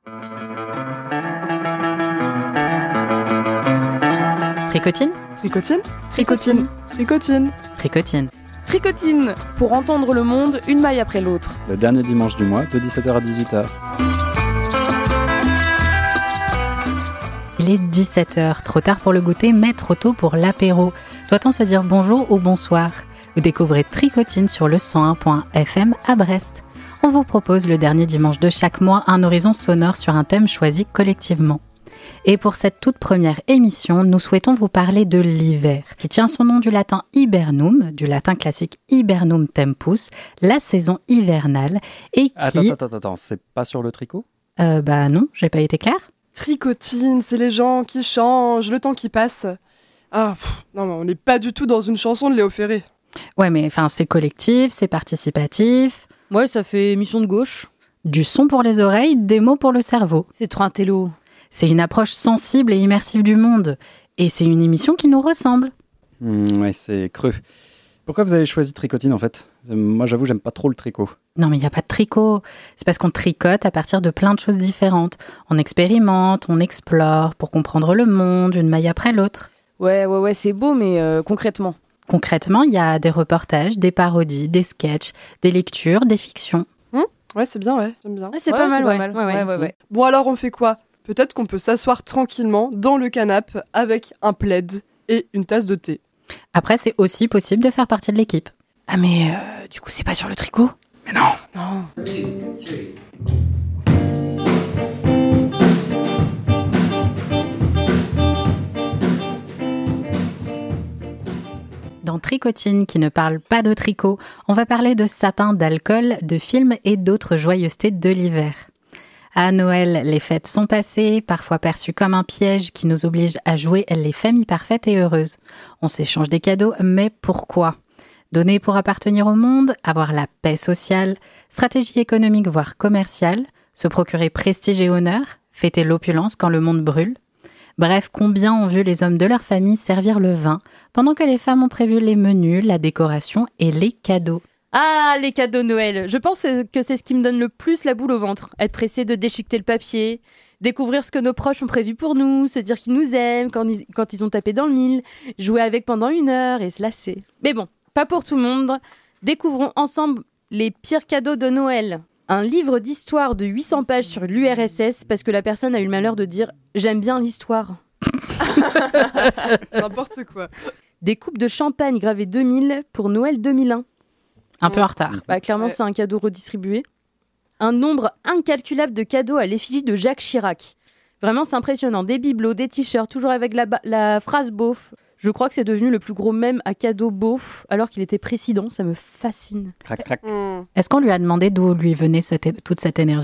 Tricotine. Tricotine. Tricotine. Tricotine. Tricotine. Tricotine. Pour entendre le monde, une maille après l'autre. Le dernier dimanche du mois, de 17h à 18h. Il est 17h, trop tard pour le goûter, mais trop tôt pour l'apéro. Doit-on se dire bonjour ou bonsoir ? Vous découvrez Tricotine sur le 101.fm à Brest. On vous propose le dernier dimanche de chaque mois un horizon sonore sur un thème choisi collectivement. Et pour cette toute première émission, nous souhaitons vous parler de l'hiver, qui tient son nom du latin hibernum, du latin classique hibernum tempus, la saison hivernale, et qui... Attends, c'est pas sur le tricot ? Non, j'ai pas été claire. Tricotine, c'est les gens qui changent, le temps qui passe. Non, on n'est pas du tout dans une chanson de Léo Ferré. Ouais, mais c'est collectif, c'est participatif. Ouais, ça fait émission de gauche. Du son pour les oreilles, des mots pour le cerveau. C'est trop un télo. C'est une approche sensible et immersive du monde. Et c'est une émission qui nous ressemble. Ouais, c'est creux. Pourquoi vous avez choisi Tricotine en fait ? Moi j'avoue, j'aime pas trop le tricot. Non, mais il n'y a pas de tricot. C'est parce qu'on tricote à partir de plein de choses différentes. On expérimente, on explore pour comprendre le monde, une maille après l'autre. Ouais, c'est beau, mais concrètement. Concrètement, il y a des reportages, des parodies, des sketchs, des lectures, des fictions. Ouais, c'est bien, ouais, j'aime bien. Ouais, c'est pas mal, ouais. Bon, alors on fait quoi ? Peut-être qu'on peut s'asseoir tranquillement dans le canapé avec un plaid et une tasse de thé. Après, c'est aussi possible de faire partie de l'équipe. Ah mais du coup, c'est pas sur le tricot ? Mais non. Dans Tricotine, qui ne parle pas de tricot, on va parler de sapins, d'alcool, de films et d'autres joyeusetés de l'hiver. À Noël, les fêtes sont passées, parfois perçues comme un piège qui nous oblige à jouer les familles parfaites et heureuses. On s'échange des cadeaux, mais pourquoi ? Donner pour appartenir au monde, avoir la paix sociale, stratégie économique voire commerciale, se procurer prestige et honneur, fêter l'opulence quand le monde brûle. Bref, combien ont vu les hommes de leur famille servir le vin, pendant que les femmes ont prévu les menus, la décoration et les cadeaux. Ah, les cadeaux de Noël. Je pense que c'est ce qui me donne le plus la boule au ventre. Être pressé de déchiqueter le papier, découvrir ce que nos proches ont prévu pour nous, se dire qu'ils nous aiment quand ils ont tapé dans le mille, jouer avec pendant 1 heure et se lasser. Mais bon, pas pour tout le monde. Découvrons ensemble les pires cadeaux de Noël. Un livre d'histoire de 800 pages sur l'URSS parce que la personne a eu le malheur de dire « J'aime bien l'histoire ». N'importe quoi. Des coupes de champagne gravées 2000 pour Noël 2001. Un peu en retard. Clairement, c'est un cadeau redistribué. Un nombre incalculable de cadeaux à l'effigie de Jacques Chirac. Vraiment, c'est impressionnant. Des bibelots, des t-shirts, toujours avec la phrase beauf. Je crois que c'est devenu le plus gros mème à cadeau beauf, alors qu'il était président. Ça me fascine. Crac, crac. Est-ce qu'on lui a demandé d'où lui venait toute cette énergie ?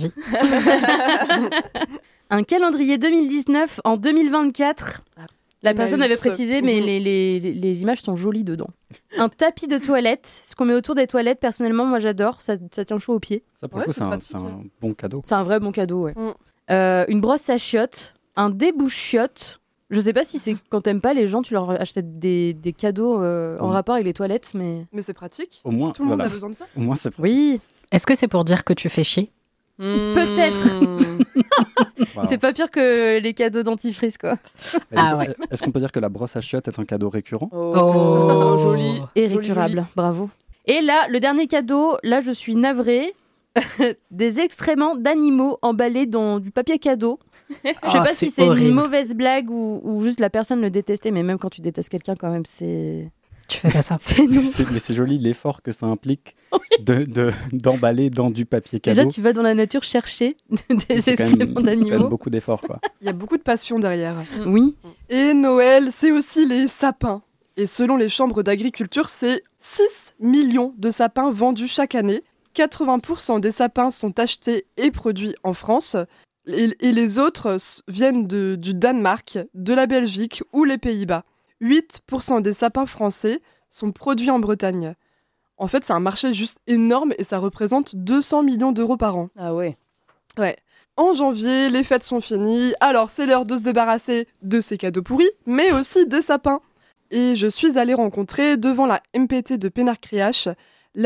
Un calendrier 2019 en 2024. La personne avait précisé, mais les images sont jolies dedans. Un tapis de toilette, ce qu'on met autour des toilettes, personnellement, moi j'adore, ça tient chaud aux pieds. Ça, pour le coup, c'est un bon cadeau. C'est un vrai bon cadeau, ouais. Une brosse à chiottes, un débouche-chiottes. Je sais pas si c'est quand t'aimes pas les gens, tu leur achètes des cadeaux en rapport avec les toilettes, mais... Mais c'est pratique. Au moins, tout le monde a besoin de ça. Au moins, c'est pratique. Oui. Est-ce que c'est pour dire que tu fais chier ? Peut-être. Voilà. C'est pas pire que les cadeaux dentifrice, quoi. Ouais. Est-ce qu'on peut dire que la brosse à chiottes est un cadeau récurrent ? Oh, joli. Et récurable, bravo. Et là, le dernier cadeau, là je suis navrée, des excréments d'animaux emballés dans du papier cadeau. Je sais pas si c'est horrible. une mauvaise blague ou juste la personne le détestait, mais même quand tu détestes quelqu'un, quand même, c'est... Tu fais pas ça. C'est non. Mais c'est joli l'effort que ça implique d'emballer dans du papier cadeau. Déjà, tu vas dans la nature chercher des C'est quand excréments même- C'est quand d'animaux. même beaucoup d'efforts, quoi. Il y a beaucoup de passion derrière. Oui. Et Noël, c'est aussi les sapins. Et selon les chambres d'agriculture, c'est 6 millions de sapins vendus chaque année. 80% des sapins sont achetés et produits en France. Et les autres viennent du Danemark, de la Belgique ou les Pays-Bas. 8% des sapins français sont produits en Bretagne. En fait, c'est un marché juste énorme et ça représente 200 millions d'euros par an. Ah ouais. Ouais. En janvier, les fêtes sont finies, alors c'est l'heure de se débarrasser de ces cadeaux pourris, mais aussi des sapins. Et je suis allée rencontrer devant la MPT de Pénarcriache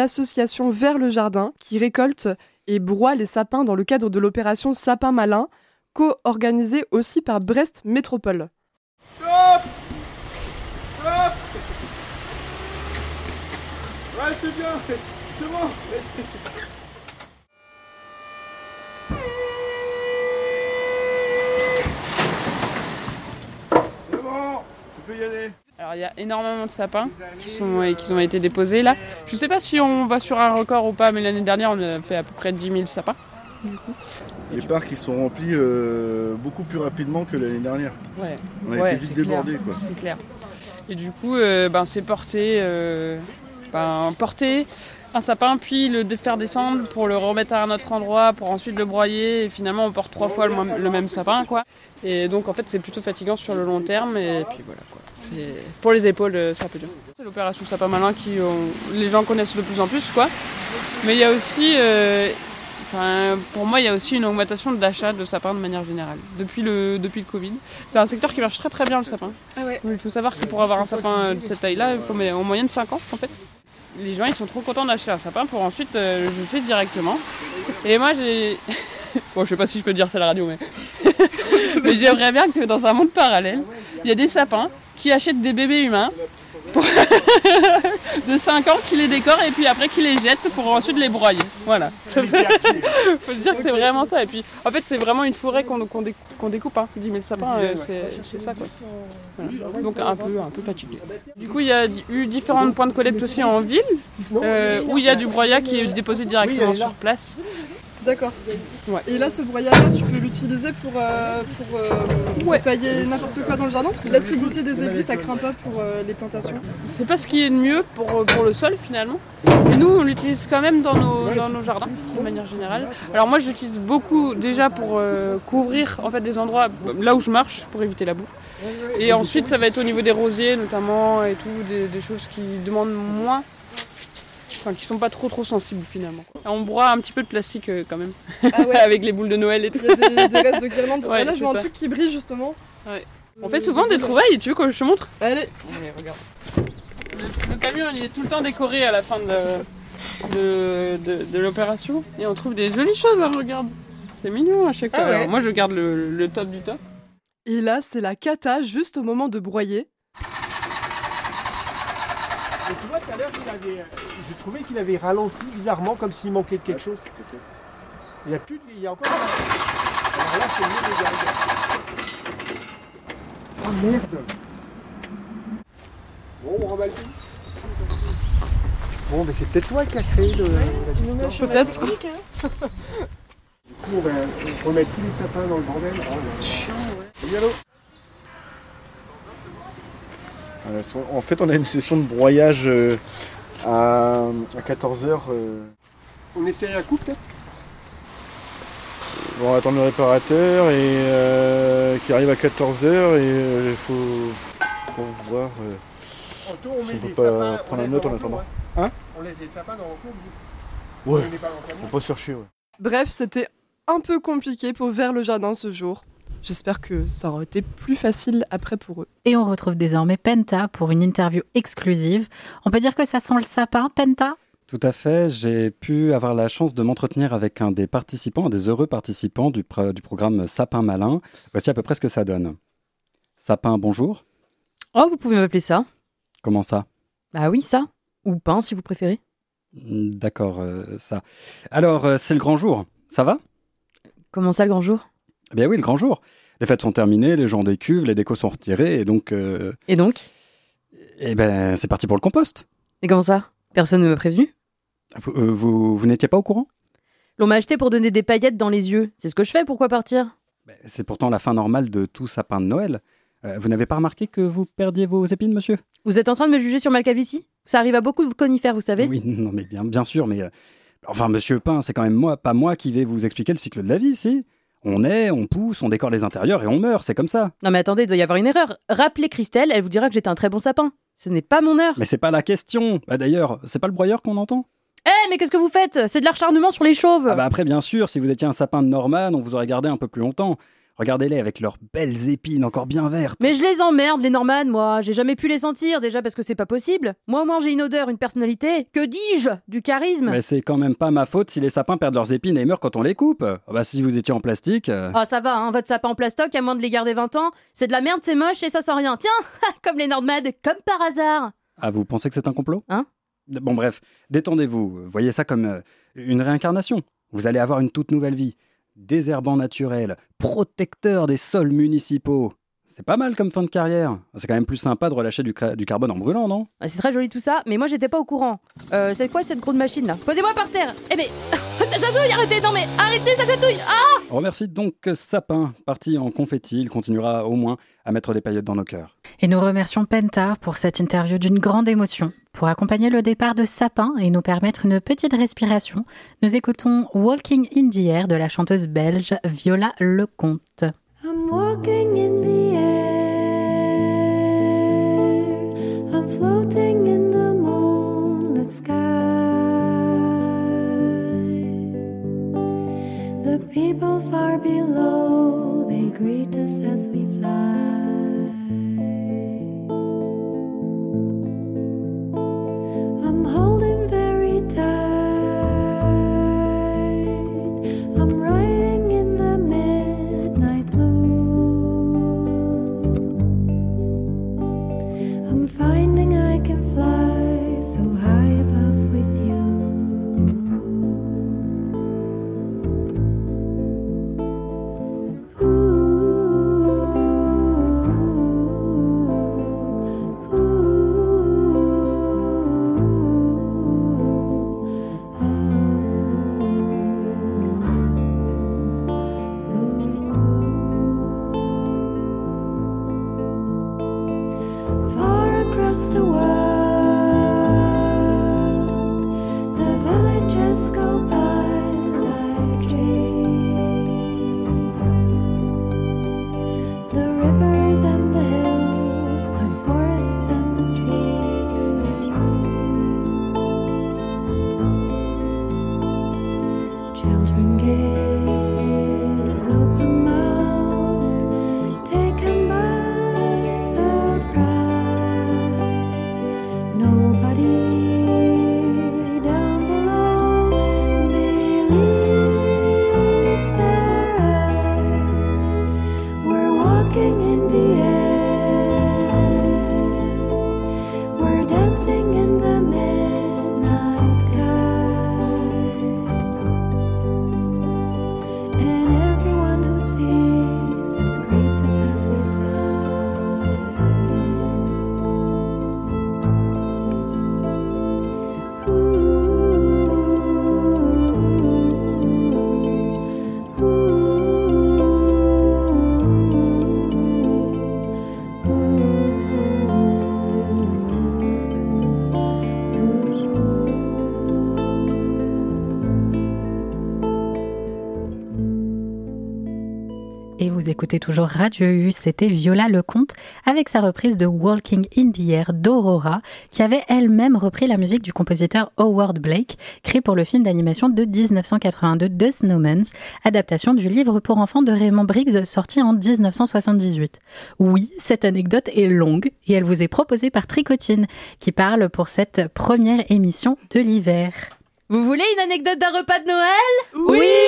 l'association Vers le Jardin qui récolte et broie les sapins dans le cadre de l'opération Sapin Malin co-organisé aussi par Brest Métropole. Stop! Stop! Ouais, c'est bien, c'est bon. C'est bon, tu peux y aller. Alors il y a énormément de sapins qui ont été déposés là. Je ne sais pas si on va sur un record ou pas, mais l'année dernière on a fait à peu près 10 000 sapins. Les parcs ils sont remplis beaucoup plus rapidement que l'année dernière. Ouais. On a été vite débordés quoi. C'est clair. Et du coup c'est porter un sapin puis le faire descendre pour le remettre à un autre endroit pour ensuite le broyer et finalement on porte 3 fois le même sapin quoi. Et donc en fait c'est plutôt fatigant sur le long terme et puis voilà quoi. Pour les épaules, c'est un peu dur. C'est l'opération Sapin Malin les gens connaissent de plus en plus, quoi. Mais il y a aussi, pour moi, il y a aussi une augmentation d'achat de sapins de manière générale, depuis le Covid. C'est un secteur qui marche très très bien, le sapin. Ah ouais. Il faut savoir que pour avoir un sapin de cette taille-là, il faut en moyenne 5 ans, en fait. Les gens, ils sont trop contents d'acheter un sapin pour ensuite le jeter directement. Et moi, j'ai... Bon, je sais pas si je peux dire ça à la radio, mais j'aimerais bien que dans un monde parallèle, il y a des sapins qui achètent des bébés humains de 5 ans, qui les décorent et puis après qui les jettent pour ensuite les broyer. Voilà. Faut se dire que c'est vraiment ça. Et puis en fait c'est vraiment une forêt qu'on découpe, hein. 10 000 sapins, c'est ça quoi. Voilà. Donc un peu fatigué. Du coup il y a eu différents points de collecte aussi en ville, où il y a du broyat qui est déposé directement sur place. D'accord. Ouais. Et là, ce broyat-là, tu peux l'utiliser pour pailler n'importe quoi dans le jardin, parce que l'acidité des ébris, ça craint pas pour les plantations. C'est pas ce qui est de mieux pour le sol finalement. Mais nous, on l'utilise quand même dans nos jardins, de manière générale. Alors moi, j'utilise beaucoup déjà pour couvrir en fait des endroits là où je marche, pour éviter la boue. Et ensuite, ça va être au niveau des rosiers notamment et tout, des choses qui demandent moins. Enfin, qui sont pas trop sensibles finalement. On broie un petit peu de plastique quand même, Ah ouais. avec les boules de Noël et tout. Il y a des restes de guirlandes. Ouais, là, je vois un c'est ça. truc qui brille justement. Ouais. On fait souvent des trouvailles, tu veux que je te montre? Allez. Allez, regarde. Le camion il est tout le temps décoré à la fin de l'opération et on trouve des jolies choses, hein, regarde. C'est mignon à chaque fois. Ah ouais. Alors, moi je garde le top du top. Et là, c'est la cata juste au moment de broyer. Et tu vois, tout à l'heure, j'ai trouvé qu'il avait ralenti bizarrement, comme s'il manquait de quelque chose. Il y a encore... Alors là, c'est mieux les gars. Oh merde. Bon, on remballe tout. Bon, mais c'est peut-être toi qui as créé la discorde. Peut-être. Du coup, on va remettre tous les sapins dans le bordel. Oh, chiant, ouais. Yellow. En fait, on a une session de broyage à 14h. On essaye un coup peut-être. On va attendre le réparateur qui arrive à 14h et il faut voir Anto, on si met on peut des pas sapins, prendre on un laisse autre en dans attendant. l'enclos, Hein? On laisse les sapins dans l'enclos. Ouais, On les met pas dans le camion. on peut pas se faire chier. Ouais. Bref, c'était un peu compliqué pour Vers le jardin ce jour. J'espère que ça aura été plus facile après pour eux. Et on retrouve désormais Penta pour une interview exclusive. On peut dire que ça sent le sapin, Penta? Tout à fait, j'ai pu avoir la chance de m'entretenir avec un des participants, un des heureux participants du programme Sapin Malin. Voici à peu près ce que ça donne. Sapin, bonjour. Oh, vous pouvez m'appeler ça. Comment ça? Bah oui, ça. Ou pain, si vous préférez. D'accord, ça. Alors, c'est le grand jour, ça va? Comment ça, le grand jour? Eh bien oui, le grand jour. Les fêtes sont terminées, les gens décuvent, les décos sont retirés, et donc... Et donc? Eh ben, c'est parti pour le compost. Et comment ça? Personne ne m'a prévenu? Vous n'étiez pas au courant? L'on m'a acheté pour donner des paillettes dans les yeux. C'est ce que je fais, pourquoi partir? C'est pourtant la fin normale de tout sapin de Noël. Vous n'avez pas remarqué que vous perdiez vos épines, monsieur? Vous êtes en train de me juger sur ma calvitie? Ça arrive à beaucoup de conifères, vous savez? Oui, non, mais bien sûr, mais... Enfin, monsieur Pain, c'est quand même pas moi qui vais vous expliquer le cycle de la vie, si? On naît, on pousse, on décore les intérieurs et on meurt, c'est comme ça. Non mais attendez, il doit y avoir une erreur. Rappelez Christelle, elle vous dira que j'étais un très bon sapin. Ce n'est pas mon heure. Mais c'est pas la question. D'ailleurs, c'est pas le broyeur qu'on entend? Mais qu'est-ce que vous faites? C'est de l'acharnement sur les chauves. Après, bien sûr, si vous étiez un sapin de Norman, on vous aurait gardé un peu plus longtemps. Regardez-les avec leurs belles épines encore bien vertes. Mais je les emmerde, les Norman, moi. J'ai jamais pu les sentir, déjà parce que c'est pas possible. Moi, au moins, j'ai une odeur, une personnalité. Que dis-je ? Du charisme. Mais c'est quand même pas ma faute si les sapins perdent leurs épines et meurent quand on les coupe. Si vous étiez en plastique... Ah, ça va, hein, votre sapin en plastoc, à moins de les garder 20 ans, c'est de la merde, c'est moche et ça sent rien. Tiens, comme les Norman, comme par hasard. Ah, vous pensez que c'est un complot ? Hein ? Bon, bref, détendez-vous. Voyez ça comme une réincarnation. Vous allez avoir une toute nouvelle vie. Désherbant naturel, protecteur des sols municipaux. C'est pas mal comme fin de carrière. C'est quand même plus sympa de relâcher du carbone en brûlant, non ? Ah, c'est très joli tout ça, mais moi j'étais pas au courant. C'est quoi cette grosse machine là ? Posez-moi par terre. Eh mais ça chatouille, arrêtez, non mais arrêtez, ça chatouille. Ah ! On remercie donc Sapin, parti en confetti. Il continuera au moins à mettre des paillettes dans nos cœurs. Et nous remercions Penta pour cette interview d'une grande émotion. Pour accompagner le départ de Sapin et nous permettre une petite respiration, nous écoutons Walking in the Air de la chanteuse belge Viola Lecomte. I'm walking in the air, I'm floating in the moonlit sky. The people far below, they greet us as we fly. I'm holding very tight, I'm riding in the midnight blue. I'm finding I can fly so high above with you. Far across the world, the villages go by like dreams. The rivers and the hills, the forests and the streams. Children gaze open mouthed, taken by surprise. Nobody down below believes their eyes. We're walking in the air, we're dancing in the midnight sky, and everyone who sees us greets us as we fly. Et vous écoutez toujours Radio U, c'était Viola Lecomte avec sa reprise de Walking in the Air d'Aurora, qui avait elle-même repris la musique du compositeur Howard Blake, créé pour le film d'animation de 1982 The Snowman's, adaptation du livre pour enfants de Raymond Briggs sorti en 1978. Oui, cette anecdote est longue et elle vous est proposée par Tricotine, qui parle pour cette première émission de l'hiver. Vous voulez une anecdote d'un repas de Noël ? Oui !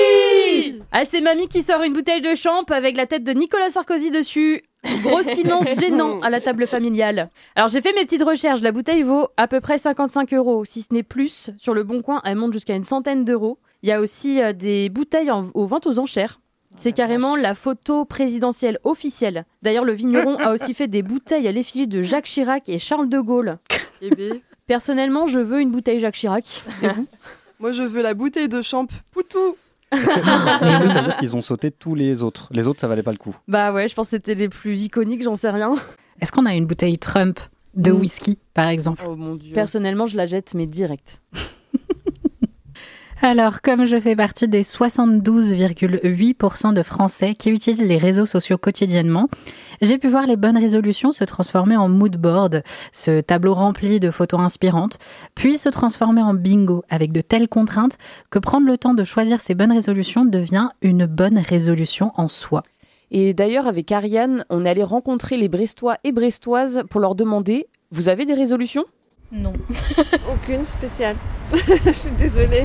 Ah, c'est mamie qui sort une bouteille de champ avec la tête de Nicolas Sarkozy dessus. Gros silence gênant à la table familiale. Alors j'ai fait mes petites recherches, la bouteille vaut à peu près 55 €, si ce n'est plus. Sur le Bon Coin, elle monte jusqu'à une centaine d'euros. Il y a aussi des bouteilles aux ventes aux enchères. C'est carrément la photo présidentielle officielle. D'ailleurs, le vigneron a aussi fait des bouteilles à l'effigie de Jacques Chirac et Charles de Gaulle. Eh ben, Personnellement, je veux une bouteille Jacques Chirac. Et vous ? moi je veux la bouteille de champ Poutou. Est-ce que ça veut dire qu'ils ont sauté tous les autres ? Les autres, ça valait pas le coup. Bah ouais, je pense que c'était les plus iconiques, j'en sais rien. Est-ce qu'on a une bouteille Trump de whisky, par exemple ? Oh mon dieu. Personnellement, je la jette, mais direct. Alors, comme je fais partie des 72,8% de Français qui utilisent les réseaux sociaux quotidiennement, j'ai pu voir les bonnes résolutions se transformer en mood board, ce tableau rempli de photos inspirantes, puis se transformer en bingo avec de telles contraintes que prendre le temps de choisir ces bonnes résolutions devient une bonne résolution en soi. Et d'ailleurs, avec Ariane, on est allé rencontrer les Brestois et Brestoises pour leur demander « Vous avez des résolutions ?» Non. Aucune spéciale. Je suis désolée.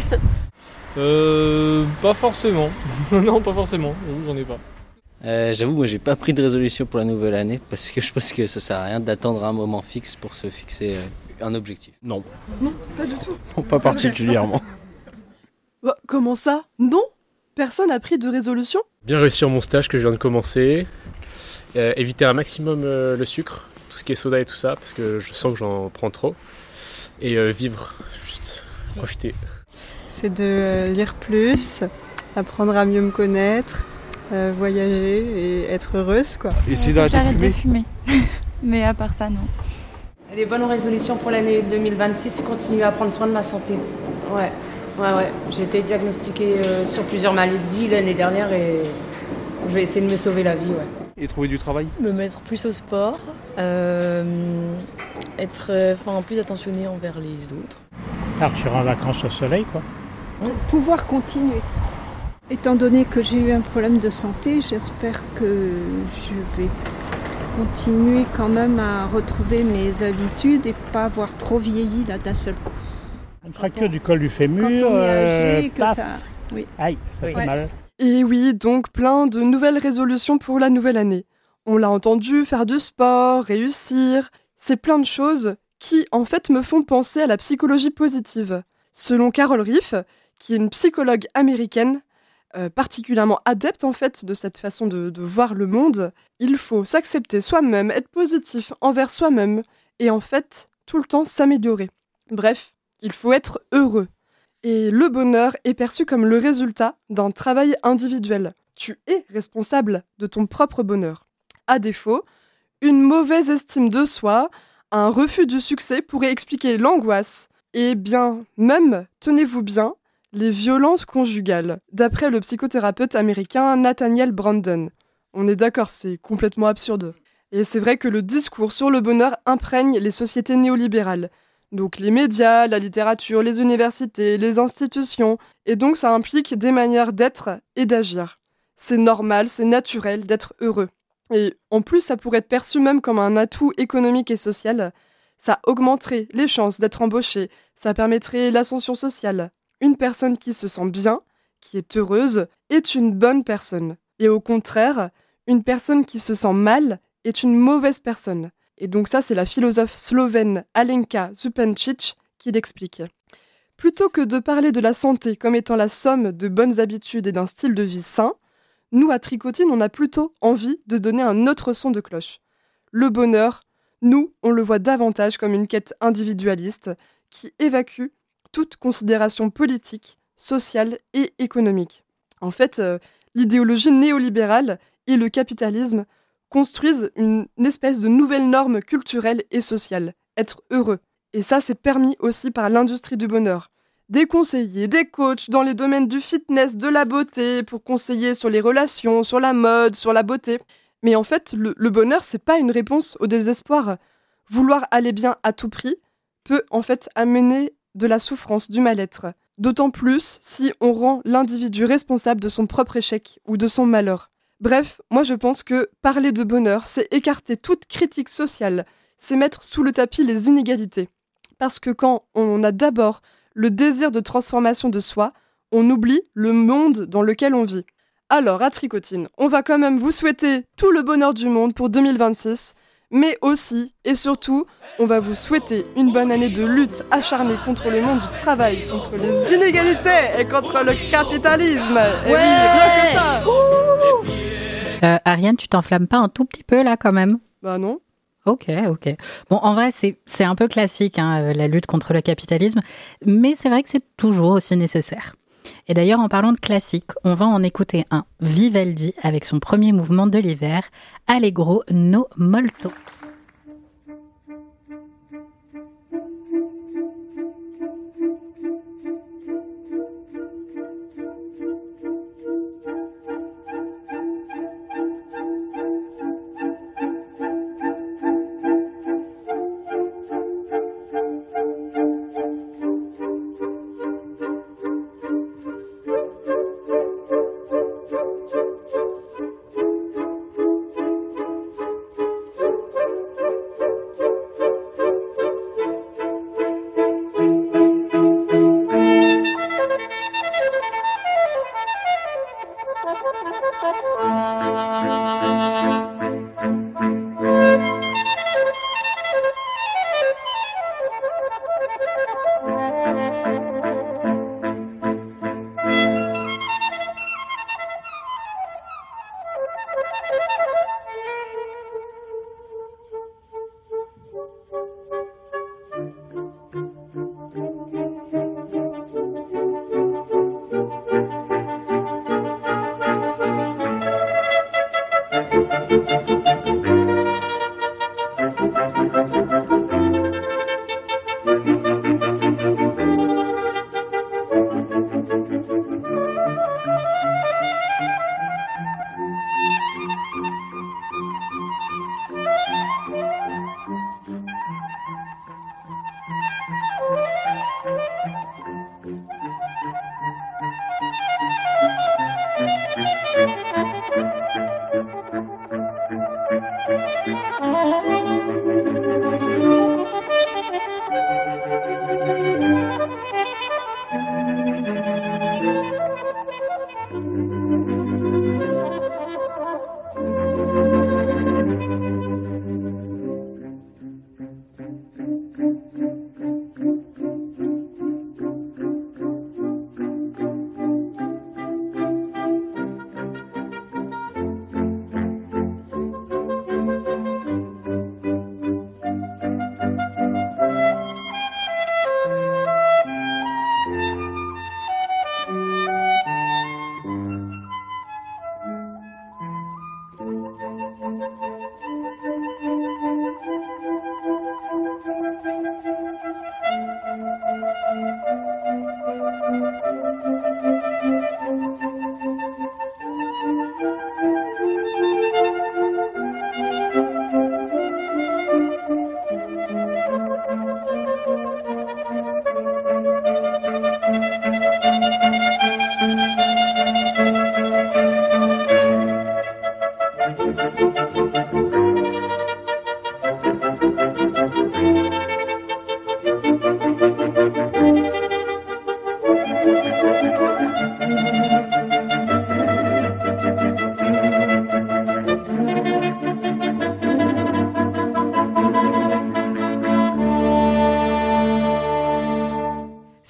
Pas forcément. Non, pas forcément. J'en ai pas. J'avoue, moi j'ai pas pris de résolution pour la nouvelle année parce que je pense que ça sert à rien d'attendre un moment fixe pour se fixer un objectif. Non. Non, pas du tout. Pas particulièrement. Bah, comment ça? Non? Personne n'a pris de résolution? Bien réussir mon stage que je viens de commencer. Éviter un maximum le sucre, tout ce qui est soda et tout ça, parce que je sens que j'en prends trop. Et vivre, juste profiter. C'est de lire plus, apprendre à mieux me connaître, voyager et être heureuse, quoi. Essayer d'arrêter de fumer. Mais à part ça, non. Les bonnes résolutions pour l'année 2026, c'est continuer à prendre soin de ma santé. Ouais. J'ai été diagnostiquée sur plusieurs maladies l'année dernière et je vais essayer de me sauver la vie, ouais. Et trouver du travail? Me mettre plus au sport, être plus attentionné envers les autres. Partir en vacances au soleil, quoi. Pouvoir continuer. Étant donné que j'ai eu un problème de santé, j'espère que je vais continuer quand même à retrouver mes habitudes et pas avoir trop vieilli là d'un seul coup. Une fracture du col du fémur, Quand on est âgé, que paf. ça... Oui. Aïe, ça fait mal. Et oui, donc plein de nouvelles résolutions pour la nouvelle année. On l'a entendu, faire du sport, réussir, c'est plein de choses qui en fait me font penser à la psychologie positive. Selon Carol Riff, qui est une psychologue américaine, particulièrement adepte en fait de cette façon de voir le monde, il faut s'accepter soi-même, être positif envers soi-même et en fait tout le temps s'améliorer. Bref, il faut être heureux. Et le bonheur est perçu comme le résultat d'un travail individuel. Tu es responsable de ton propre bonheur. À défaut, une mauvaise estime de soi, un refus du succès pourrait expliquer l'angoisse et bien même, tenez-vous bien, les violences conjugales, d'après le psychothérapeute américain Nathaniel Brandon. On est d'accord, c'est complètement absurde. Et c'est vrai que le discours sur le bonheur imprègne les sociétés néolibérales. Donc les médias, la littérature, les universités, les institutions, et donc ça implique des manières d'être et d'agir. C'est normal, c'est naturel d'être heureux. Et en plus, ça pourrait être perçu même comme un atout économique et social. Ça augmenterait les chances d'être embauché, ça permettrait l'ascension sociale. Une personne qui se sent bien, qui est heureuse, est une bonne personne. Et au contraire, une personne qui se sent mal est une mauvaise personne. Et donc ça, c'est la philosophe slovène Alenka Zupancic qui l'explique. Plutôt que de parler de la santé comme étant la somme de bonnes habitudes et d'un style de vie sain, nous, à Tricotine, on a plutôt envie de donner un autre son de cloche. Le bonheur, nous, on le voit davantage comme une quête individualiste qui évacue toute considération politique, sociale et économique. En fait, l'idéologie néolibérale et le capitalisme construisent une espèce de nouvelle norme culturelle et sociale, être heureux. Et ça, c'est permis aussi par l'industrie du bonheur. Des conseillers, des coachs dans les domaines du fitness, de la beauté, pour conseiller sur les relations, sur la mode, sur la beauté. Mais en fait, le bonheur, c'est pas une réponse au désespoir. Vouloir aller bien à tout prix peut en fait amener de la souffrance, du mal-être. D'autant plus si on rend l'individu responsable de son propre échec ou de son malheur. Bref, moi je pense que parler de bonheur, c'est écarter toute critique sociale, c'est mettre sous le tapis les inégalités. Parce que quand on a d'abord le désir de transformation de soi, on oublie le monde dans lequel on vit. Alors, à Tricotine, on va quand même vous souhaiter tout le bonheur du monde pour 2026, mais aussi, et surtout, on va vous souhaiter une bonne année de lutte acharnée contre le monde du travail, contre les inégalités et contre le capitalisme. Et oui, rien que ça. Ariane, tu t'enflammes pas un tout petit peu là quand même? Bah non. Ok. Bon, en vrai, c'est un peu classique, hein, la lutte contre le capitalisme, mais c'est vrai que c'est toujours aussi nécessaire. Et d'ailleurs, en parlant de classique, on va en écouter un, Vivaldi, avec son premier mouvement de l'hiver, Allegro no molto.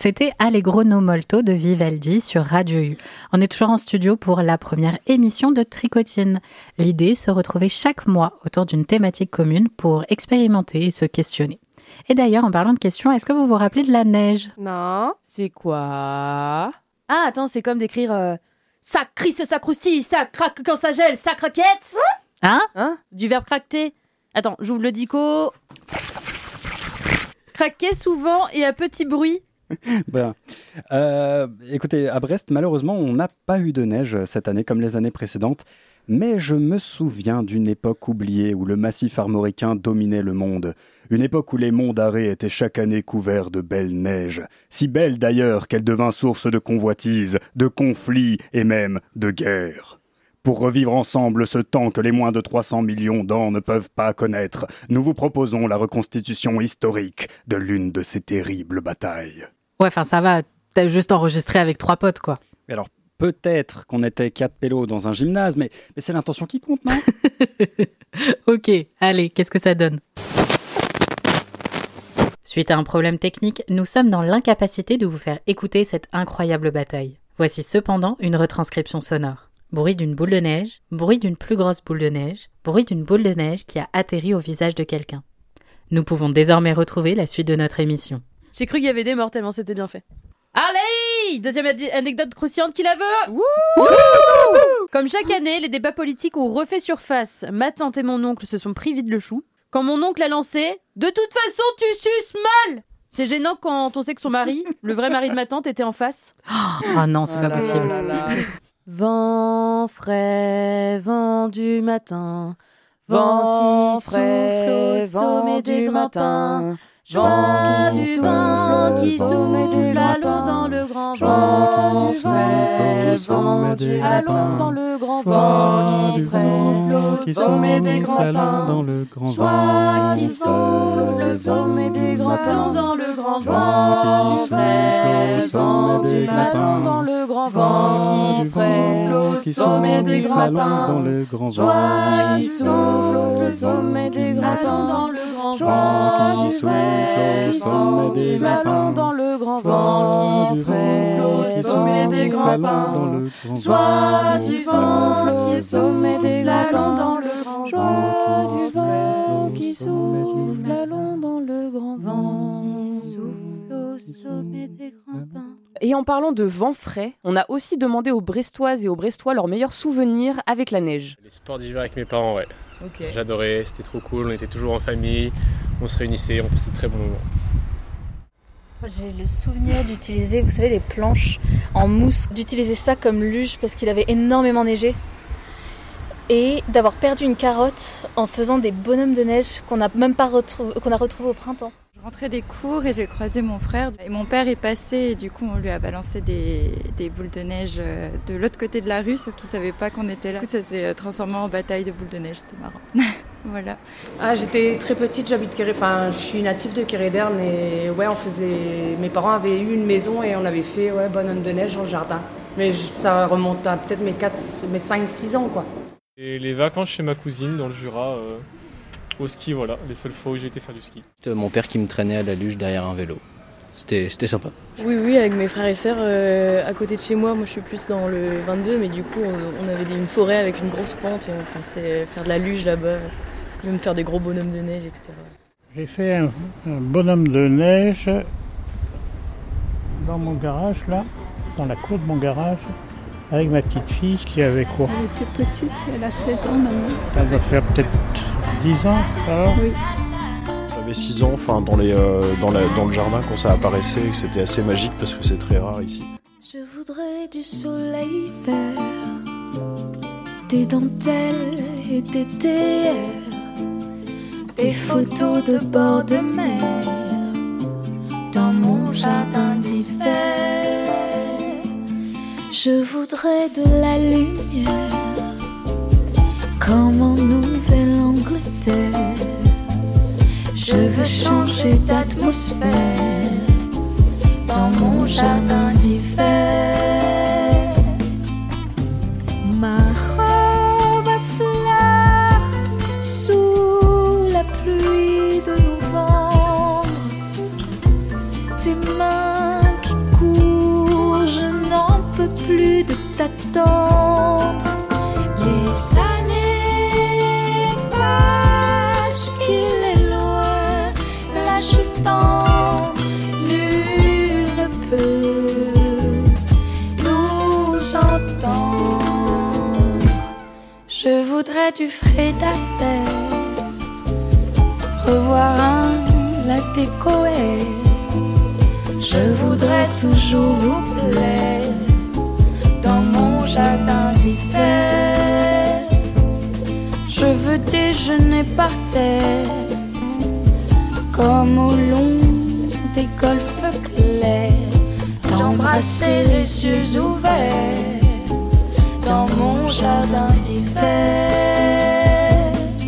C'était Allegro no molto de Vivaldi sur Radio U. On est toujours en studio pour la première émission de Tricotine. L'idée, se retrouver chaque mois autour d'une thématique commune pour expérimenter et se questionner. Et d'ailleurs, en parlant de questions, est-ce que vous vous rappelez de la neige ? Non. C'est quoi ? Ah, attends, c'est comme d'écrire ça crisse, ça croustille, ça craque quand ça gèle, ça craquette. Hein ? Du verbe craqueter. Attends, j'ouvre le dico. Craquer souvent et à petit bruit. Ben, écoutez, à Brest, malheureusement, on n'a pas eu de neige cette année comme les années précédentes. Mais je me souviens d'une époque oubliée où le massif armoricain dominait le monde. Une époque où les monts d'Arrée étaient chaque année couverts de belles neiges. Si belles d'ailleurs qu'elles devint source de convoitises, de conflits et même de guerres. Pour revivre ensemble ce temps que les moins de 300 millions d'ans ne peuvent pas connaître, nous vous proposons la reconstitution historique de l'une de ces terribles batailles. Ouais, enfin ça va, t'as juste enregistré avec 3 potes, quoi. Alors, peut-être qu'on était 4 pélos dans un gymnase, mais c'est l'intention qui compte, non ? Ok, allez, qu'est-ce que ça donne ? Suite à un problème technique, nous sommes dans l'incapacité de vous faire écouter cette incroyable bataille. Voici cependant une retranscription sonore. Bruit d'une boule de neige, bruit d'une plus grosse boule de neige, bruit d'une boule de neige qui a atterri au visage de quelqu'un. Nous pouvons désormais retrouver la suite de notre émission. J'ai cru qu'il y avait des morts tellement c'était bien fait. Allez, deuxième anecdote croustillante qui la veut. Comme chaque année, les débats politiques ont refait surface. Ma tante et mon oncle se sont pris vite le chou. Quand mon oncle a lancé « De toute façon, tu suces mal !» C'est gênant quand on sait que son mari, le vrai mari de ma tante, était en face. Oh non, c'est pas possible. Vent frais, vent du matin, vent qui souffle au sommet des grands pins. Vent du vent qui souffle à l'eau dans le grand vent du frais, vent du matin dans le grand vent qui souffle au sommet des grands pins. Joie qui souffle au sommet des grands pins dans le grand vent du frais, vent du matin dans le grand vent qui souffle au sommet des grands pins. Joie qui souffle au sommet des grands pins dans le grand vent du frais. Qui souffle du matin dans le grand vent qui souffle au sommet des grands pins. Joie qui souffle au sommet des grands pins dans le grand joie du vent qui souffle allons dans le grand vent qui souffle au sommet des grands pins. Et en parlant de vent frais, on a aussi demandé aux Brestoises et aux Brestois leurs meilleurs souvenirs avec la neige. Les sports d'hiver avec mes parents, ouais. Okay. J'adorais, c'était trop cool, on était toujours en famille, on se réunissait, on passait de très bons moments. J'ai le souvenir d'utiliser, vous savez, les planches en mousse, d'utiliser ça comme luge parce qu'il avait énormément neigé. Et d'avoir perdu une carotte en faisant des bonhommes de neige qu'on a retrouvés au printemps. Je rentrais des cours et j'ai croisé mon frère. Et mon père est passé et du coup on lui a balancé des boules de neige de l'autre côté de la rue, sauf qu'il ne savait pas qu'on était là. Du coup, ça s'est transformé en bataille de boules de neige, c'était marrant. Voilà. Ah, j'étais très petite, je suis native de Kéréderne et ouais, mes parents avaient eu une maison et on avait fait bonhomme de neige dans le jardin. Mais ça remonte à peut-être mes 5-6 ans quoi. Et les vacances chez ma cousine dans le Jura, au ski, voilà, les seules fois où j'ai été faire du ski. Mon père qui me traînait à la luge derrière un vélo. C'était sympa. Oui, avec mes frères et sœurs à côté de chez moi. Moi, je suis plus dans le 22, mais du coup, on avait une forêt avec une grosse pente et on pensait faire de la luge là-bas, même faire des gros bonhommes de neige, etc. J'ai fait un bonhomme de neige dans mon garage, là, dans la cour de mon garage, avec ma petite fille qui avait quoi ? Elle était petite, elle a 16 ans maintenant. Elle doit faire peut-être 10 ans, alors ? Oui. J'avais 6 ans, enfin dans le jardin quand ça apparaissait, et que c'était assez magique parce que c'est très rare ici. Je voudrais du soleil vert, des dentelles et des théères, des photos de bord de mer, dans mon jardin d'hiver. Je voudrais de la lumière, comme en Nouvelle-Angleterre. Je veux changer d'atmosphère dans mon jardin d'hiver. Ma robe à fleurs sous la pluie de novembre. Tes mains qui voudrais du Fred Astaire, revoir un latte Coé. Je voudrais toujours vous plaire dans mon jardin d'hiver. Je veux déjeuner par terre comme au long des golfes clairs, t'embrasser les yeux ouverts dans mon jardin d'hiver.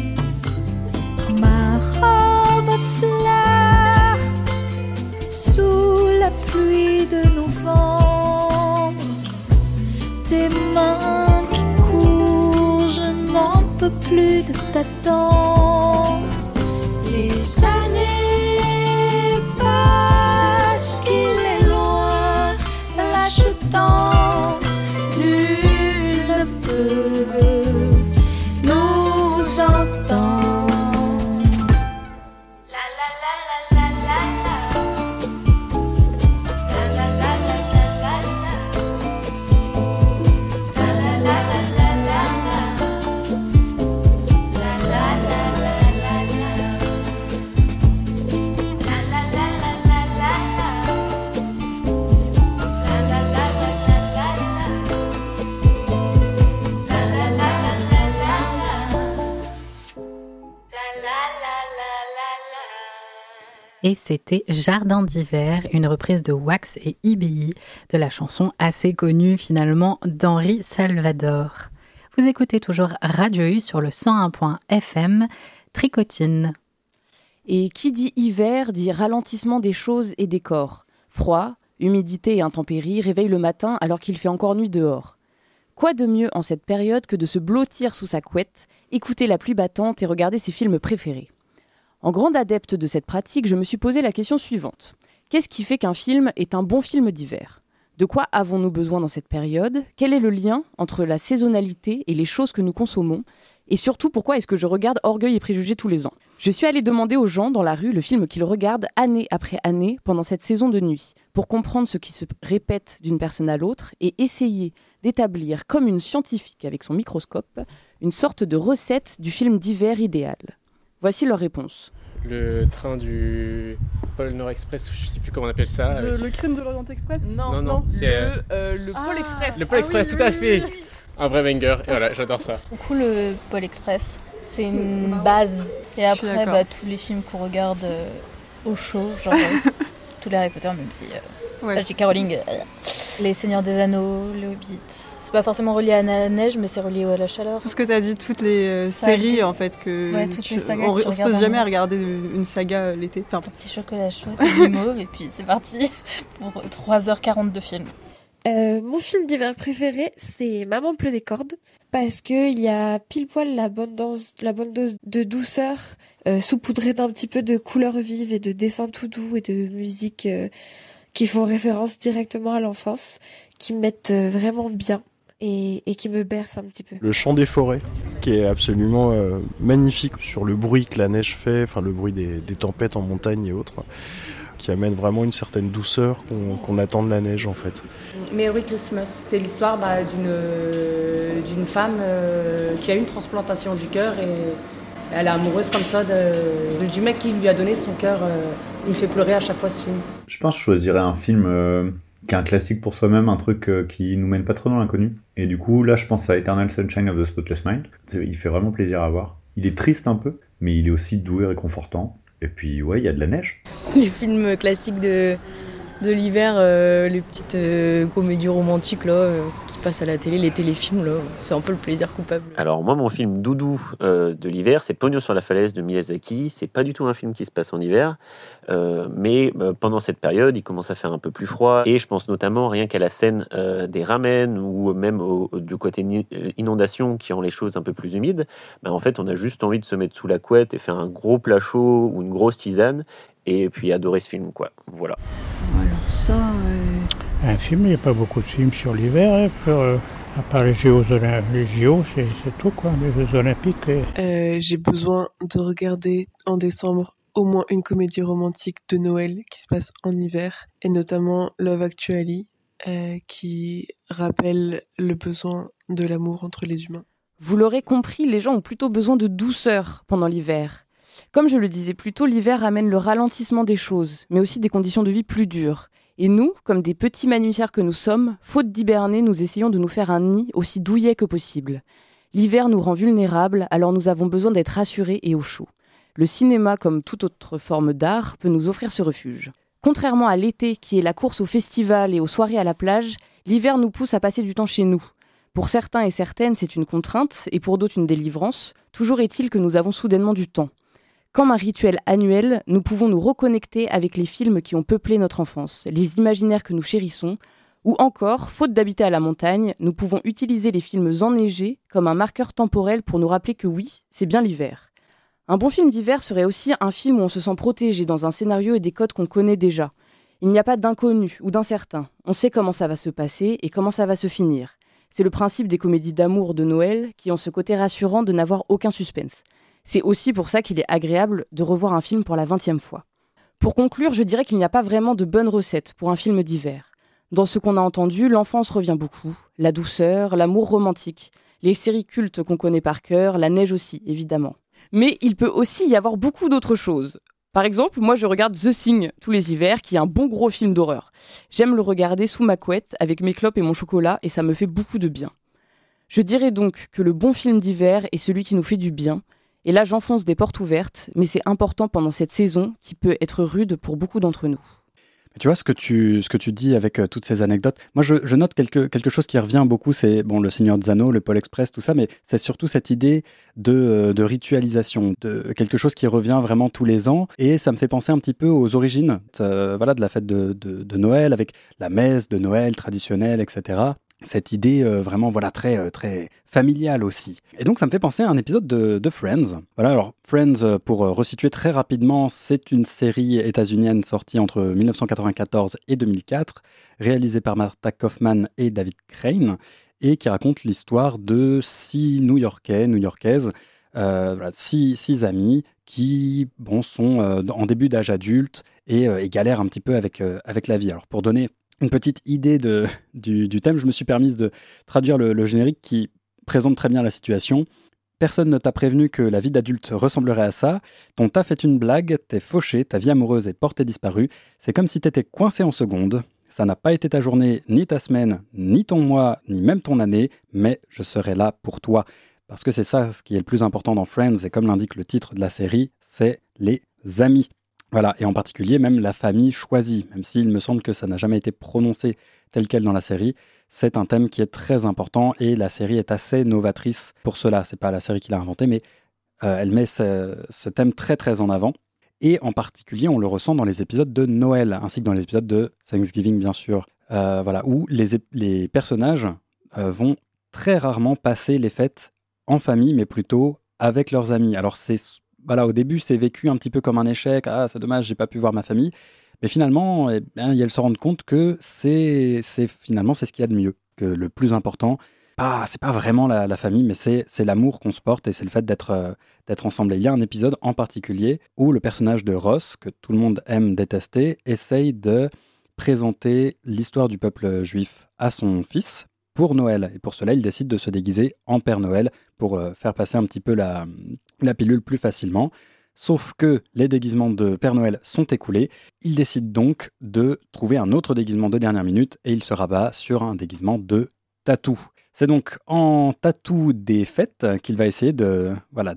Ma robe à fleurs sous la pluie de novembre, tes mains qui courent, je n'en peux plus de t'attendre. Les années passent, qu'il est loin, l'achetant, nul ne peut nous entendre. Et c'était Jardin d'hiver, une reprise de Wax et IBI de la chanson assez connue finalement d'Henri Salvador. Vous écoutez toujours Radio U sur le 101.fm, Tricotine. Et qui dit hiver dit ralentissement des choses et des corps. Froid, humidité et intempéries réveillent le matin alors qu'il fait encore nuit dehors. Quoi de mieux en cette période que de se blottir sous sa couette, écouter la pluie battante et regarder ses films préférés. En grande adepte de cette pratique, je me suis posé la question suivante. Qu'est-ce qui fait qu'un film est un bon film d'hiver ? De quoi avons-nous besoin dans cette période ? Quel est le lien entre la saisonnalité et les choses que nous consommons ? Et surtout, pourquoi est-ce que je regarde Orgueil et Préjugés tous les ans ? Je suis allée demander aux gens dans la rue le film qu'ils regardent année après année pendant cette saison de nuit, pour comprendre ce qui se répète d'une personne à l'autre et essayer d'établir, comme une scientifique avec son microscope, une sorte de recette du film d'hiver idéal. Voici leur réponse. Le train du Pôle Nord Express, je sais plus comment on appelle ça. Le crime de l'Orient Express ? Non, c'est le Pôle Express. Le Pôle Express, tout à fait. Un vrai banger, et voilà, j'adore ça. Du coup, le Pôle Express, c'est une base. Et après, tous les films qu'on regarde au chaud, genre tous les Harry Potter, même si J.K. Rowling, les Seigneurs des Anneaux, les Hobbits. C'est pas forcément relié à la neige, mais c'est relié à la chaleur. Tout ce que tu as dit, toutes les séries en fait, toutes les sagas on se pose jamais à regarder une saga l'été. Un petit chocolat chaud, du mauve, et puis c'est parti pour 3h40 de film. Mon film d'hiver préféré, c'est Maman pleut des cordes, parce qu'il y a pile poil la bonne dose de douceur, saupoudrée d'un petit peu de couleurs vives et de dessins tout doux et de musique qui font référence directement à l'enfance, qui me mettent vraiment bien et qui me bercent un petit peu. Le chant des forêts, qui est absolument magnifique sur le bruit que la neige fait, enfin le bruit des tempêtes en montagne et autres, qui amène vraiment une certaine douceur qu'on attend de la neige en fait. Merry Christmas, c'est l'histoire d'une femme qui a eu une transplantation du cœur et elle est amoureuse comme ça du mec qui lui a donné son cœur. Il me fait pleurer à chaque fois ce film. Je pense que je choisirais un film qui est un classique pour soi-même, un truc qui nous mène pas trop dans l'inconnu. Et du coup, là, je pense à Eternal Sunshine of the Spotless Mind. Il fait vraiment plaisir à voir. Il est triste un peu, mais il est aussi doux et réconfortant. Et puis, ouais, il y a de la neige. Les films classiques de l'hiver, les petites comédies romantiques là, qui passent à la télé, les téléfilms, là, c'est un peu le plaisir coupable. Alors moi, mon film doudou de l'hiver, c'est Pognon sur la falaise de Miyazaki. C'est pas du tout un film qui se passe en hiver, mais pendant cette période, il commence à faire un peu plus froid. Et je pense notamment rien qu'à la scène des ramen ou même du côté inondation qui rend les choses un peu plus humides. En fait, on a juste envie de se mettre sous la couette et faire un gros plat chaud ou une grosse tisane. Et puis adorer ce film, quoi. Voilà. Alors ça... Un film, il n'y a pas beaucoup de films sur l'hiver, à part les JO, c'est tout, quoi, les Jeux Olympiques. J'ai besoin de regarder en décembre au moins une comédie romantique de Noël qui se passe en hiver, et notamment Love Actually, qui rappelle le besoin de l'amour entre les humains. Vous l'aurez compris, les gens ont plutôt besoin de douceur pendant l'hiver. Comme je le disais plus tôt, l'hiver amène le ralentissement des choses, mais aussi des conditions de vie plus dures. Et nous, comme des petits mammifères que nous sommes, faute d'hiberner, nous essayons de nous faire un nid aussi douillet que possible. L'hiver nous rend vulnérables, alors nous avons besoin d'être rassurés et au chaud. Le cinéma, comme toute autre forme d'art, peut nous offrir ce refuge. Contrairement à l'été, qui est la course au festival et aux soirées à la plage, l'hiver nous pousse à passer du temps chez nous. Pour certains et certaines, c'est une contrainte, et pour d'autres une délivrance. Toujours est-il que nous avons soudainement du temps. Comme un rituel annuel, nous pouvons nous reconnecter avec les films qui ont peuplé notre enfance, les imaginaires que nous chérissons, ou encore, faute d'habiter à la montagne, nous pouvons utiliser les films enneigés comme un marqueur temporel pour nous rappeler que oui, c'est bien l'hiver. Un bon film d'hiver serait aussi un film où on se sent protégé dans un scénario et des codes qu'on connaît déjà. Il n'y a pas d'inconnu ou d'incertain. On sait comment ça va se passer et comment ça va se finir. C'est le principe des comédies d'amour de Noël qui ont ce côté rassurant de n'avoir aucun suspense. C'est aussi pour ça qu'il est agréable de revoir un film pour la 20e fois. Pour conclure, je dirais qu'il n'y a pas vraiment de bonne recette pour un film d'hiver. Dans ce qu'on a entendu, l'enfance revient beaucoup, la douceur, l'amour romantique, les séries cultes qu'on connaît par cœur, la neige aussi, évidemment. Mais il peut aussi y avoir beaucoup d'autres choses. Par exemple, moi je regarde The Thing tous les hivers, qui est un bon gros film d'horreur. J'aime le regarder sous ma couette, avec mes clopes et mon chocolat, et ça me fait beaucoup de bien. Je dirais donc que le bon film d'hiver est celui qui nous fait du bien. Et là, j'enfonce des portes ouvertes, mais c'est important pendant cette saison qui peut être rude pour beaucoup d'entre nous. Tu vois ce que tu dis avec toutes ces anecdotes. Moi, je note quelque chose qui revient beaucoup, c'est le Seigneur des Anneaux, le Pôle Express, tout ça, mais c'est surtout cette idée de ritualisation, de quelque chose qui revient vraiment tous les ans. Et ça me fait penser un petit peu aux origines de la fête de Noël, avec la messe de Noël traditionnelle, etc. Cette idée vraiment très très familiale aussi. Et donc ça me fait penser à un épisode de Friends. Voilà, alors Friends, pour resituer très rapidement, c'est une série états-unienne sortie entre 1994 et 2004, réalisée par Martha Kaufman et David Crane, et qui raconte l'histoire de 6 New-Yorkaises, 6 amis qui sont en début d'âge adulte et galèrent un petit peu avec la vie. Alors pour donner une petite idée du thème, je me suis permise de traduire le générique qui présente très bien la situation. Personne ne t'a prévenu que la vie d'adulte ressemblerait à ça. Ton taf est une blague, t'es fauché, ta vie amoureuse est portée disparue. C'est comme si t'étais coincé en seconde. Ça n'a pas été ta journée, ni ta semaine, ni ton mois, ni même ton année, mais je serai là pour toi. Parce que c'est ça ce qui est le plus important dans Friends, et comme l'indique le titre de la série, c'est les amis. Voilà, et en particulier même la famille choisie, même s'il me semble que ça n'a jamais été prononcé tel quel dans la série. C'est un thème qui est très important et la série est assez novatrice pour cela. C'est pas la série qui l'a inventé, mais elle met ce thème très très en avant. Et en particulier, on le ressent dans les épisodes de Noël, ainsi que dans les épisodes de Thanksgiving, bien sûr. Où les personnages vont très rarement passer les fêtes en famille, mais plutôt avec leurs amis. Alors au début, c'est vécu un petit peu comme un échec. Ah, c'est dommage, j'ai pas pu voir ma famille. Mais finalement, elles se rendent compte que c'est ce qu'il y a de mieux, que le plus important, c'est pas vraiment la famille, mais c'est l'amour qu'on se porte et c'est le fait d'être ensemble. Et il y a un épisode en particulier où le personnage de Ross, que tout le monde aime détester, essaye de présenter l'histoire du peuple juif à son fils pour Noël. Et pour cela, il décide de se déguiser en Père Noël pour faire passer un petit peu la pilule plus facilement. Sauf que les déguisements de Père Noël sont écoulés. Il décide donc de trouver un autre déguisement de dernière minute et il se rabat sur un déguisement de tatou. C'est donc en tatou des fêtes qu'il va essayer de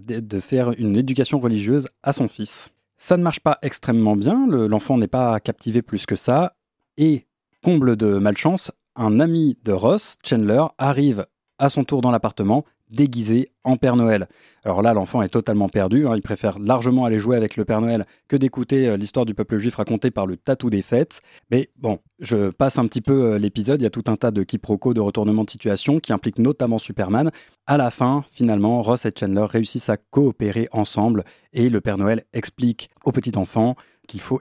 faire une éducation religieuse à son fils. Ça ne marche pas extrêmement bien, l'enfant n'est pas captivé plus que ça. Et, comble de malchance, un ami de Ross, Chandler, arrive à son tour dans l'appartement, déguisé en Père Noël. Alors là, l'enfant est totalement perdu, il préfère largement aller jouer avec le Père Noël que d'écouter l'histoire du peuple juif racontée par le tatou des fêtes. Mais bon, je passe un petit peu l'épisode, il y a tout un tas de quiproquos, de retournements de situation qui impliquent notamment Superman. À la fin, finalement, Ross et Chandler réussissent à coopérer ensemble et le Père Noël explique au petit enfant qu'ils vont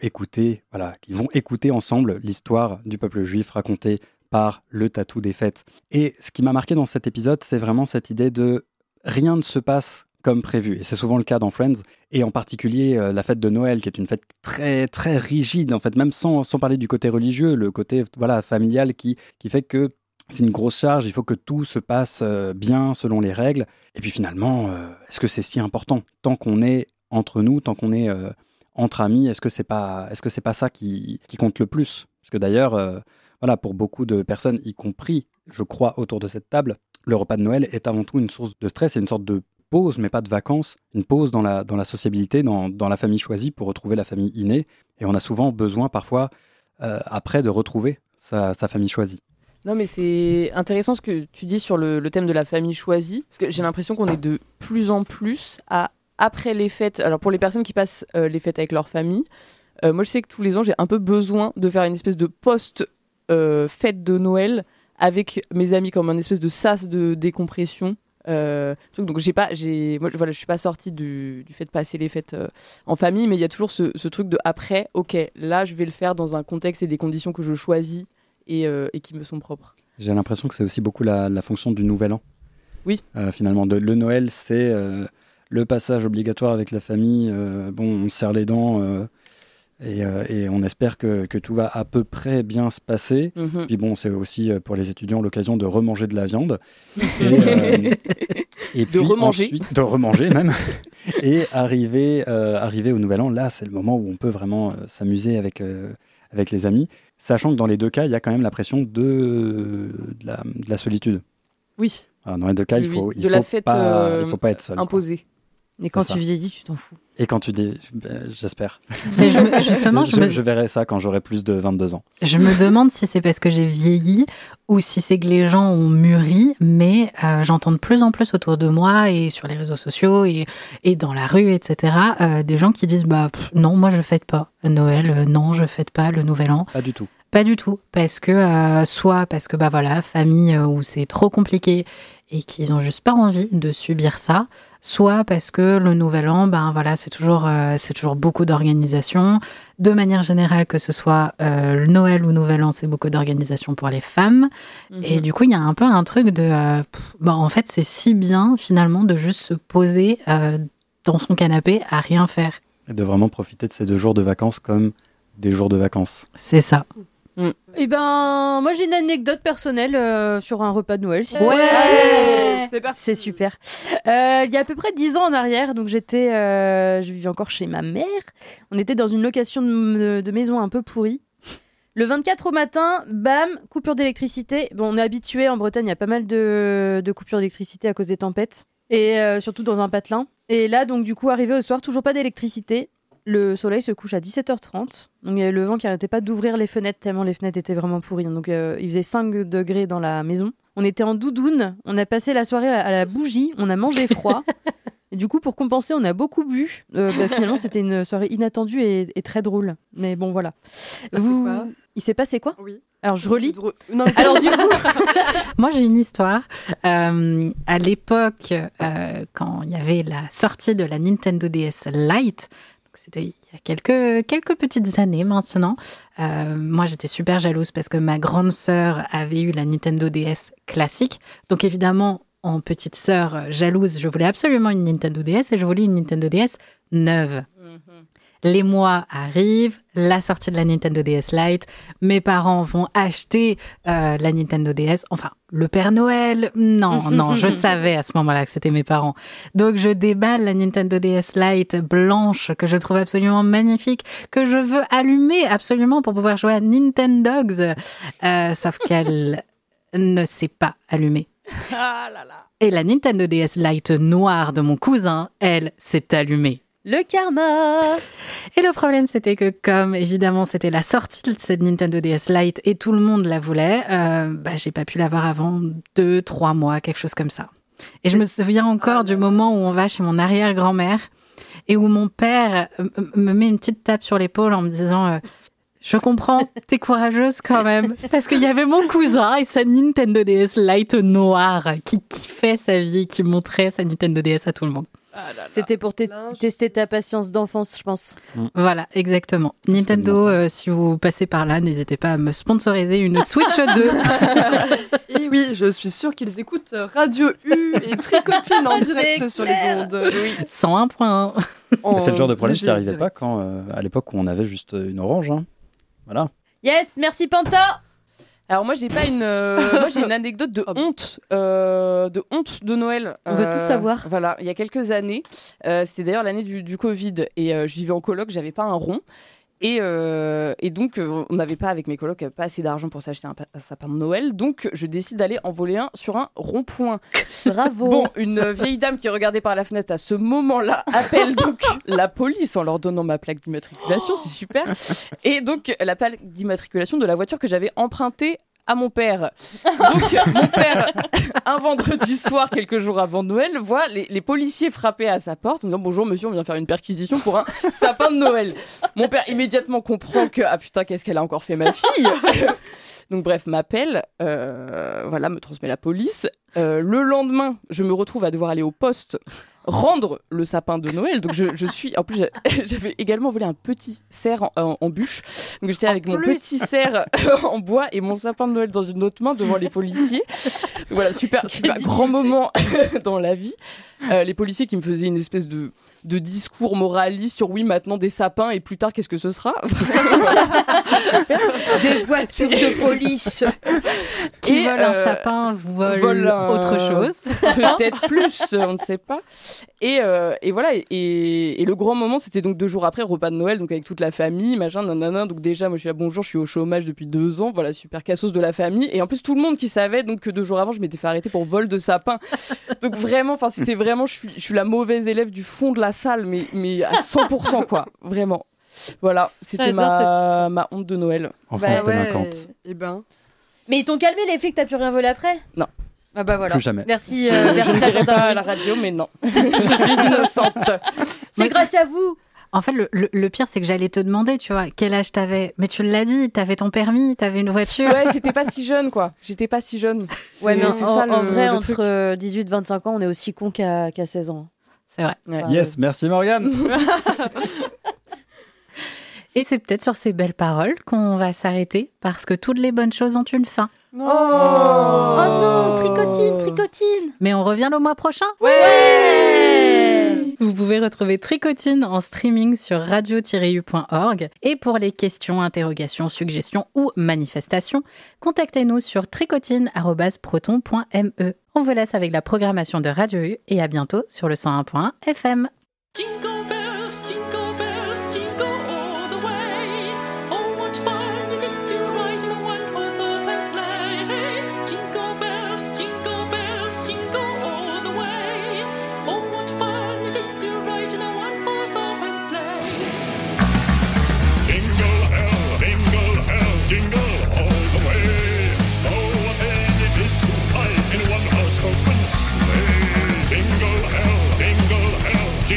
écouter ensemble l'histoire du peuple juif racontée par le tatou des fêtes. Et ce qui m'a marqué dans cet épisode, c'est vraiment cette idée de rien ne se passe comme prévu. Et c'est souvent le cas dans Friends. Et en particulier, la fête de Noël, qui est une fête très, très rigide, en fait, même sans parler du côté religieux, le côté familial qui fait que c'est une grosse charge, il faut que tout se passe bien selon les règles. Et puis finalement, est-ce que c'est si important? Tant qu'on est entre nous, tant qu'on est entre amis, est-ce que c'est pas ça qui compte le plus? Parce que d'ailleurs, voilà, pour beaucoup de personnes, y compris, je crois, autour de cette table, le repas de Noël est avant tout une source de stress et une sorte de pause, mais pas de vacances, une pause dans la sociabilité, dans la famille choisie pour retrouver la famille innée. Et on a souvent besoin, parfois, après, de retrouver sa famille choisie. Non, mais c'est intéressant ce que tu dis sur le thème de la famille choisie, parce que j'ai l'impression qu'on est de plus en plus après les fêtes. Alors pour les personnes qui passent les fêtes avec leur famille, moi je sais que tous les ans j'ai un peu besoin de faire une espèce de post-fête de Noël avec mes amis, comme un espèce de sas de décompression. Donc je suis pas sortie du fait de passer les fêtes en famille, mais il y a toujours ce truc de après, ok, là je vais le faire dans un contexte et des conditions que je choisis et qui me sont propres. J'ai l'impression que c'est aussi beaucoup la fonction du Nouvel An. Oui. Finalement, le Noël, c'est le passage obligatoire avec la famille. On serre les dents et on espère que tout va à peu près bien se passer. Mhm. Puis bon, c'est aussi pour les étudiants l'occasion de remanger de la viande. Et puis remanger. Ensuite, de remanger même. Et arriver au Nouvel An, là, c'est le moment où on peut vraiment s'amuser avec les amis. Sachant que dans les deux cas, il y a quand même la pression de la solitude. Oui. Alors, dans les deux cas, il faut pas être seul. Imposée. Et quand C'est tu ça. vieillis, tu t'en fous. Et quand tu dis, j'espère. Mais justement, je verrai ça quand j'aurai plus de 22 ans. Je me demande si c'est parce que j'ai vieilli ou si c'est que les gens ont mûri, mais j'entends de plus en plus autour de moi et sur les réseaux sociaux et dans la rue, etc., des gens qui disent non, moi je fête pas Noël, non, je fête pas le Nouvel An. Pas du tout. Pas du tout, parce que soit parce que famille où c'est trop compliqué et qu'ils ont juste pas envie de subir ça, soit parce que le Nouvel An, c'est toujours beaucoup d'organisation. De manière générale, que ce soit Noël ou Nouvel An, c'est beaucoup d'organisation pour les femmes. Mhm. Et du coup, il y a un peu un truc de, en fait, c'est si bien finalement de juste se poser dans son canapé à rien faire. Et de vraiment profiter de ces 2 jours de vacances comme des jours de vacances. C'est ça. Eh ben, moi j'ai une anecdote personnelle sur un repas de Noël. C'est super. Il y a à peu près 10 ans en arrière, donc je vivais encore chez ma mère. On était dans une location de maison un peu pourrie. Le 24 au matin, bam, coupure d'électricité. Bon, on est habitué en Bretagne, il y a pas mal de coupures d'électricité à cause des tempêtes. Et surtout dans un patelin. Et là, donc du coup, arrivé au soir, toujours pas d'électricité. Le soleil se couche à 17h30. Donc il y avait le vent qui arrêtait pas d'ouvrir les fenêtres tellement les fenêtres étaient vraiment pourries. Donc il faisait 5 degrés dans la maison. On était en doudoune. On a passé la soirée à la bougie. On a mangé froid. Et du coup, pour compenser, on a beaucoup bu. Finalement, c'était une soirée inattendue et très drôle. Mais bon, voilà. Il s'est passé quoi? Oui. Alors, je relis. Non. Alors, du coup... Moi, j'ai une histoire. À l'époque, quand il y avait la sortie de la Nintendo DS Lite, c'était il y a quelques petites années maintenant. Moi, j'étais super jalouse parce que ma grande sœur avait eu la Nintendo DS classique. Donc, évidemment, en petite sœur jalouse, je voulais absolument une Nintendo DS et je voulais une Nintendo DS neuve. Les mois arrivent, la sortie de la Nintendo DS Lite, mes parents vont acheter la Nintendo DS, enfin, le Père Noël, non, je savais à ce moment-là que c'était mes parents. Donc je déballe la Nintendo DS Lite blanche, que je trouve absolument magnifique, que je veux allumer absolument pour pouvoir jouer à Nintendogs, sauf qu'elle ne s'est pas allumée. Ah là là. Et la Nintendo DS Lite noire de mon cousin, elle, s'est allumée. Le karma. Et le problème, c'était que comme, évidemment, c'était la sortie de cette Nintendo DS Lite et tout le monde la voulait, j'ai pas pu l'avoir avant 2-3 mois, quelque chose comme ça. Et je me souviens encore du moment où on va chez mon arrière-grand-mère et où mon père me met une petite tape sur l'épaule en me disant je comprends, t'es courageuse quand même. Parce qu'il y avait mon cousin et sa Nintendo DS Lite noire qui kiffait sa vie, qui montrait sa Nintendo DS à tout le monde. C'était pour tester ta patience d'enfance, je pense. Voilà, exactement. Nintendo, si vous passez par là, n'hésitez pas à me sponsoriser une Switch 2. Et oui, je suis sûre qu'ils écoutent Radio U et Tricotine en direct sur les ondes. Oui. 101.1. Mais c'est le genre de problème qui n'arrivait pas quand, à l'époque où on avait juste une orange. Hein. Voilà. Yes, merci Panta. Alors moi j'ai pas moi j'ai une anecdote de honte de Noël. On veut tout savoir. Voilà, il y a quelques années, c'était d'ailleurs l'année du Covid et je vivais en coloc, j'avais pas un rond. Et donc, on n'avait pas, avec mes colocs, pas assez d'argent pour s'acheter un sapin de Noël. Donc, je décide d'aller en voler un sur un rond-point. Bravo. Bon, une vieille dame qui regardait par la fenêtre à ce moment-là appelle donc la police en leur donnant ma plaque d'immatriculation. C'est super. Et donc, la plaque d'immatriculation de la voiture que j'avais empruntée à mon père. Donc, mon père, un vendredi soir, quelques jours avant Noël, voit les policiers frapper à sa porte en disant « Bonjour monsieur, on vient faire une perquisition pour un sapin de Noël. » Mon père immédiatement comprend que « Ah putain, qu'est-ce qu'elle a encore fait ma fille ?» Donc bref, m'appelle, me transmet la police. Le lendemain, je me retrouve à devoir aller au poste rendre le sapin de Noël. Donc je suis... En plus, j'avais également volé un petit cerf en bûche. Donc j'étais avec mon petit cerf en bois et mon sapin de Noël dans une autre main devant les policiers. Voilà, super grand moment dans la vie. Les policiers qui me faisaient une espèce de discours moraliste sur oui, maintenant des sapins et plus tard, qu'est-ce que ce sera? Des voitures de police qui volent un sapin, volent autre chose. Peut-être plus, on ne sait pas. Et voilà, et le grand moment, c'était donc 2 jours après, repas de Noël, donc avec toute la famille, machin, nanana. Donc déjà, moi je suis là, bonjour, je suis au chômage depuis 2 ans, voilà, super cassos de la famille. Et en plus, tout le monde qui savait donc que 2 jours avant, je m'étais fait arrêter pour vol de sapin. Donc vraiment, enfin, c'était vraiment, je suis la mauvaise élève du fond de la salle, mais à 100%, quoi, vraiment. Voilà, c'était ma honte de Noël. Enfance délinquante. Eh ben. Mais ils t'ont calmé les flics, t'as plus rien volé après? Non. Ah bah voilà. Plus jamais. Merci. Je ne dirai pas à la radio, mais non. Je suis innocente. C'est grâce à vous. En fait, le pire, c'est que j'allais te demander, tu vois, quel âge t'avais. Mais tu l'as dit, t'avais ton permis, t'avais une voiture. Ouais, j'étais pas si jeune, quoi. Ouais, mais c'est ça, en vrai, le entre 18 et 25 ans, on est aussi con qu'à 16 ans. C'est vrai. Ouais. Yes, merci Morgane. Et c'est peut-être sur ces belles paroles qu'on va s'arrêter, parce que toutes les bonnes choses ont une fin. Oh non, tricotine. Mais on revient le mois prochain. Ouais. Vous pouvez retrouver Tricotine en streaming sur radio-u.org. Et pour les questions, interrogations, suggestions ou manifestations, contactez-nous sur tricotine@proton.me. On vous laisse avec la programmation de Radio U et à bientôt sur le 101.1 FM. Jingle bells, jingle all the way. Oh, what fun it is to ride in a one-horse open sleigh. Jingle bells, jingle all the way. Oh, what fun it is to ride in a one-horse open sleigh. Jingle hell, jingle all the way. Oh, what fun it is to ride in a one-horse open sleigh. Jingle hell, jingle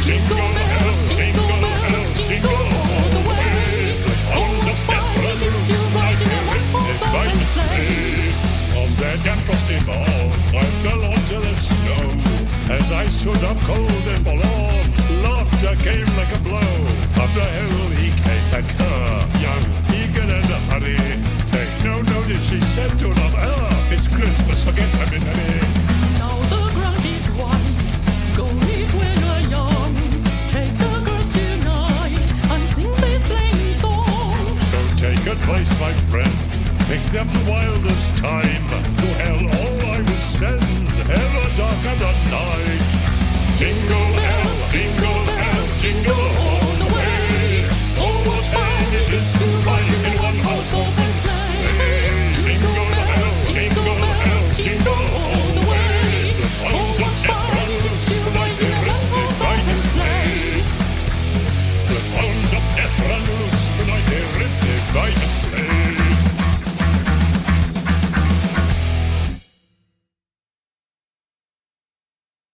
Jingle bells, jingle bells, jingle all the way. Hounds of death will ride in a one-horse open sleigh. On that damn frosty morn, I fell onto the snow. As I stood up cold and forlorn, laughter came like a blow. Up the hill he came, a cur, young, eager and hurry. Take no notice, she said, do not err. It's Christmas, forget happy nanny. Now the ground is white. Go eat when you're young. Take the girls tonight and sing this sleighing song. So take advice, my friend. Pick them the wildest time.